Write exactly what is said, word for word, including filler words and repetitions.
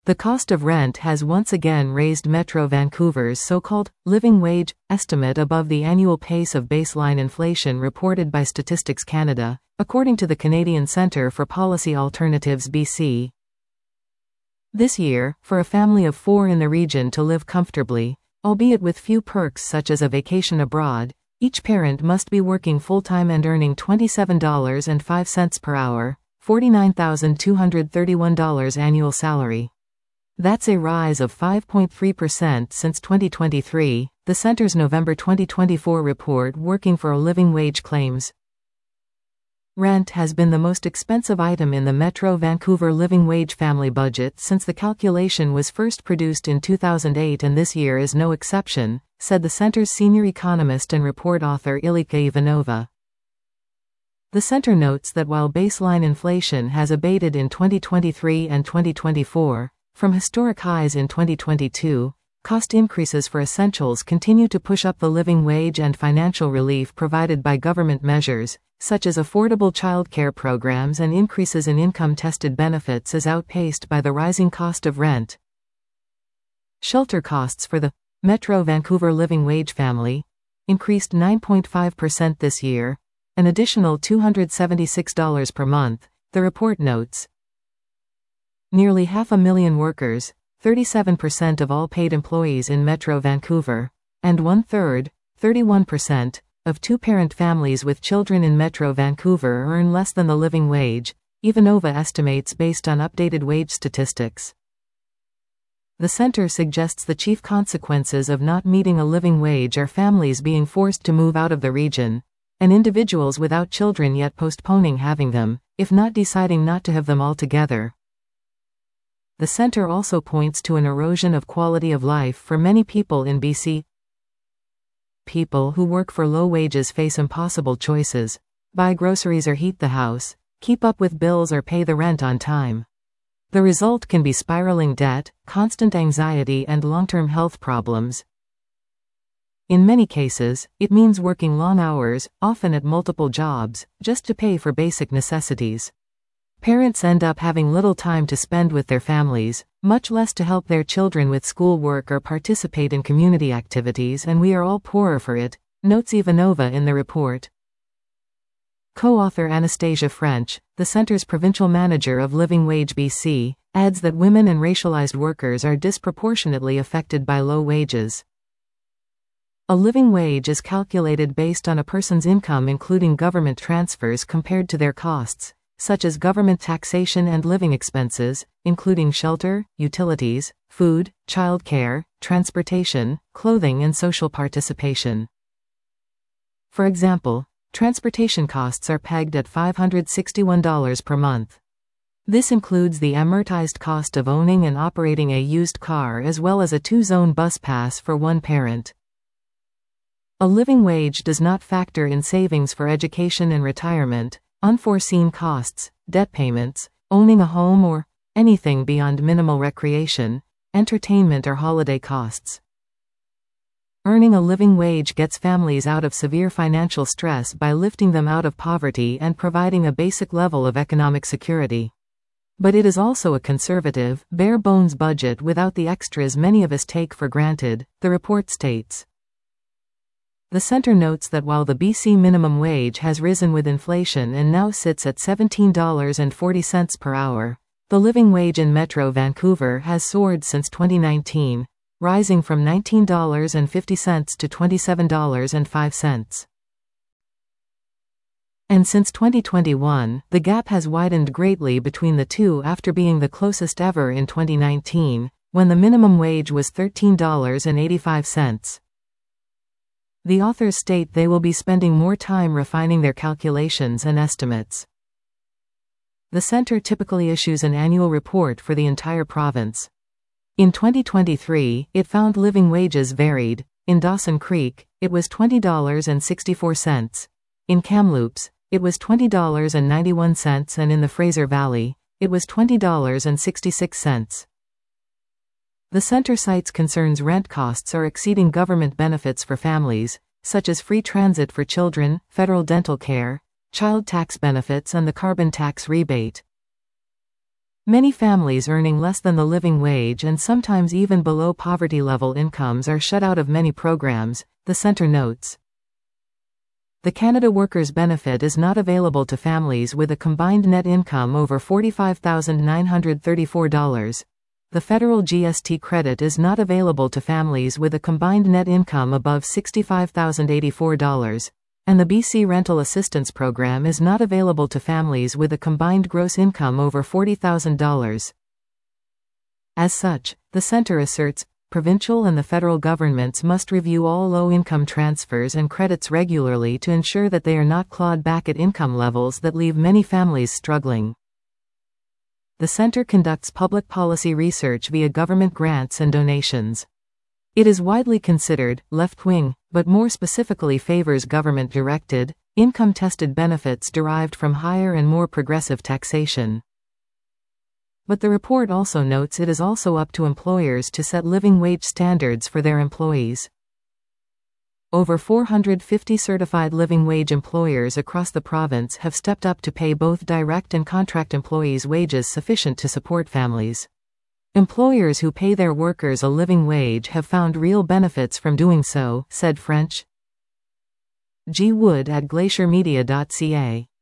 The cost of rent has once again raised Metro Vancouver's so-called living wage estimate above the annual pace of baseline inflation reported by Statistics Canada, according to the Canadian Centre for Policy Alternatives B C. This year, for a family of four in the region to live comfortably, albeit with few perks such as a vacation abroad, each parent must be working full-time and earning twenty-seven dollars and five cents per hour, forty-nine thousand two hundred thirty-one dollars annual salary. That's a rise of five point three percent since twenty twenty-three, the Centre's November twenty twenty-four report Working for a Living Wage claims. Rent has been the most expensive item in the Metro Vancouver living wage family budget since the calculation was first produced in two thousand eight, and this year is no exception, said the Centre's senior economist and report author Ilika Ivanova. The Centre notes that while baseline inflation has abated in twenty twenty-three and twenty twenty-four, from historic highs in twenty twenty-two, cost increases for essentials continue to push up the living wage, and financial relief provided by government measures, such as affordable childcare programs and increases in income-tested benefits, is outpaced by the rising cost of rent. Shelter costs for the Metro Vancouver living wage family increased nine point five percent this year, an additional two hundred seventy-six dollars per month, the report notes. Nearly half a million workers, thirty-seven percent of all paid employees in Metro Vancouver, and one-third, thirty-one percent, of two-parent families with children in Metro Vancouver earn less than the living wage, Ivanova estimates based on updated wage statistics. The Centre suggests the chief consequences of not meeting a living wage are families being forced to move out of the region, and individuals without children yet postponing having them, if not deciding not to have them altogether. The Centre also points to an erosion of quality of life for many people in B C. People who work for low wages face impossible choices: buy groceries or heat the house, keep up with bills or pay the rent on time. The result can be spiraling debt, constant anxiety, and long-term health problems. In many cases, it means working long hours, often at multiple jobs, just to pay for basic necessities. Parents end up having little time to spend with their families, much less to help their children with schoolwork or participate in community activities, and we are all poorer for it, notes Ivanova in the report. Co-author Anastasia French, the Centre's provincial manager of Living Wage B C, adds that women and racialized workers are disproportionately affected by low wages. A living wage is calculated based on a person's income including government transfers compared to their costs, such as government taxation and living expenses, including shelter, utilities, food, childcare, transportation, clothing, and social participation. For example, transportation costs are pegged at five hundred sixty-one dollars per month. This includes the amortized cost of owning and operating a used car as well as a two-zone bus pass for one parent. A living wage does not factor in savings for education and retirement, unforeseen costs, debt payments, owning a home, or anything beyond minimal recreation, entertainment, or holiday costs. Earning a living wage gets families out of severe financial stress by lifting them out of poverty and providing a basic level of economic security. But it is also a conservative, bare-bones budget without the extras many of us take for granted, the report states. The Centre notes that while the B C minimum wage has risen with inflation and now sits at seventeen dollars and forty cents per hour, the living wage in Metro Vancouver has soared since twenty nineteen, rising from nineteen dollars and fifty cents to twenty-seven dollars and five cents. And since twenty twenty-one, the gap has widened greatly between the two after being the closest ever in twenty nineteen, when the minimum wage was thirteen dollars and eighty-five cents. The authors state they will be spending more time refining their calculations and estimates. The Centre typically issues an annual report for the entire province. In twenty twenty-three, it found living wages varied. In Dawson Creek, it was twenty dollars and sixty-four cents. In Kamloops, it was twenty dollars and ninety-one cents, and in the Fraser Valley, it was twenty dollars and sixty-six cents. The Centre cites concerns rent costs are exceeding government benefits for families, such as free transit for children, federal dental care, child tax benefits, and the carbon tax rebate. Many families earning less than the living wage and sometimes even below poverty-level incomes are shut out of many programs, the center notes. The Canada Workers' Benefit is not available to families with a combined net income over forty-five thousand nine hundred thirty-four dollars. The federal G S T credit is not available to families with a combined net income above sixty-five thousand eighty-four dollars. And the B C Rental Assistance Program is not available to families with a combined gross income over forty thousand dollars. As such, the center asserts, provincial and the federal governments must review all low-income transfers and credits regularly to ensure that they are not clawed back at income levels that leave many families struggling. The center conducts public policy research via government grants and donations. It is widely considered left-wing, but more specifically favors government-directed, income-tested benefits derived from higher and more progressive taxation. But the report also notes it is also up to employers to set living wage standards for their employees. Over four hundred fifty certified living wage employers across the province have stepped up to pay both direct and contract employees wages sufficient to support families. Employers who pay their workers a living wage have found real benefits from doing so, said French. G. Wood at glacier media dot c a.